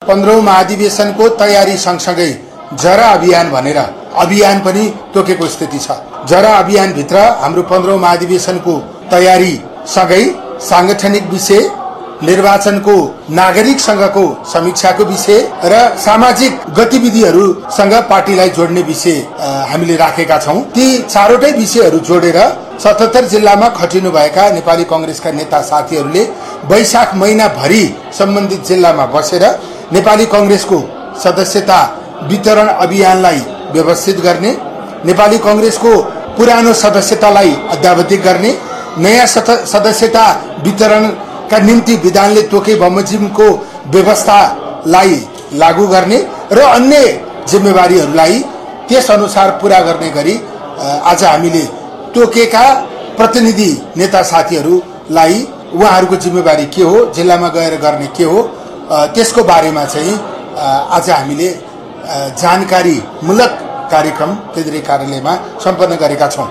15औं महाधिवेशनको तयारी सँगसँगै जरा अभियान भनेर अभियान पनि तोकेको स्थिति छ। जरा अभियान भित्र हाम्रो 15औं महाधिवेशनको तयारी सँगै सांगठनिक विषय, निर्वाचनको नागरिकसँगको समीक्षाको विषय र सामाजिक गतिविधिहरूसँग पार्टीलाई जोड्ने विषय हामीले राखेका छौं। ती चारवटै विषयहरू जोडेर 77 जिल्लामा खटिनु भएका नेपाली कांग्रेसका नेता साथीहरूले वैशाख महिनाभरि सम्बन्धित जिल्लामा बसेर नेपाली कांग्रेसको सदस्यता वितरण अभियानलाई व्यवस्थित गर्ने, नेपाली कांग्रेसको पुरानो सदस्यतालाई अद्यावधिक गर्ने, नयाँ सदस्यता वितरणका निम्ति विधानले तोके बमोजिमको व्यवस्थालाई लागू गर्ने र अन्य जिम्मेवारीहरूलाई त्यस अनुसार पूरा गर्ने गरी आज हामीले तोकेका प्रतिनिधि नेता साथीहरूलाई उहाँहरूको जिम्मेवारी के हो, जिल्लामा गएर गर्ने के हो, त्यसको बारेमा चाहिँ आज हामीले जानकारीमूलक कार्यक्रम केन्द्रीय कार्यालयमा सम्पन्न गरेका छौं।